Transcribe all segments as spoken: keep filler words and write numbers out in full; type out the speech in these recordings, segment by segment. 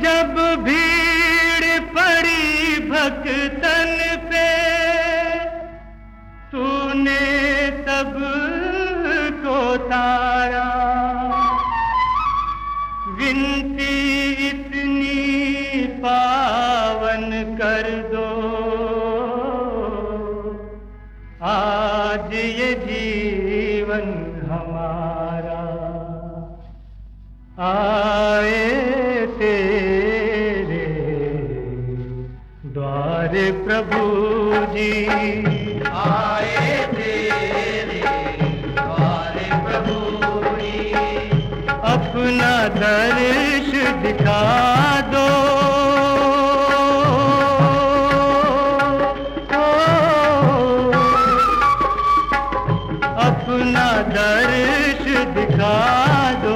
जब भीड़ पड़ी भक्तन पे तूने सबको तारा। विनती इतनी पावन कर दो आज ये जीवन हमारा। आए तेरे द्वारे प्रभु जी, आए तेरे द्वारे प्रभु जी। अपना दर्श दिखा दो अपना दर्श दिखा दो।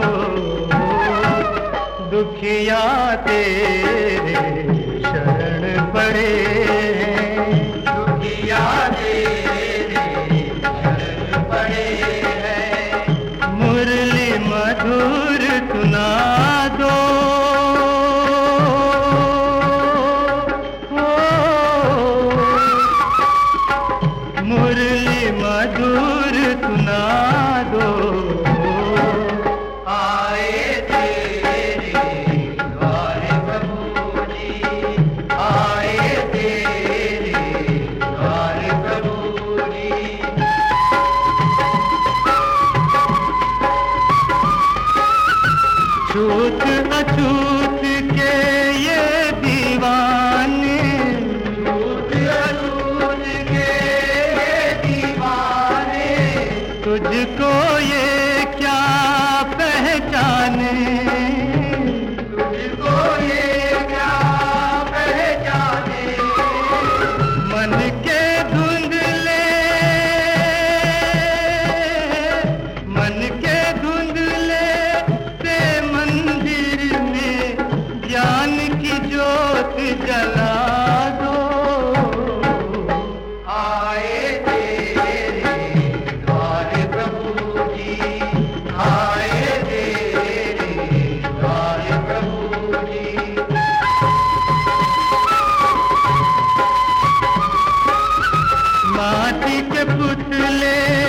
दुखिया तेरे शरण पड़े हैं, दुखिया तेरे शरण पड़े हैं। मुरली मधुर सुना दो मुरली मधुर सुना दो। आए तेरे द्वारे प्रभु जी, आए तेरे द्वारे प्रभु जी। छूत अछूत के ये दीवाने, छूत अछूत के ये दीवाने। तुझको ये क्या पहचाने, तुझको ये क्या पहचाने। मन के धुंधले मन के धुंधले से मंदिर में ज्ञान की ज्योत जला दो। आए तेरे द्वारे प्रभु जी, आए तेरे द्वारे प्रभु जी। माटी के पुतले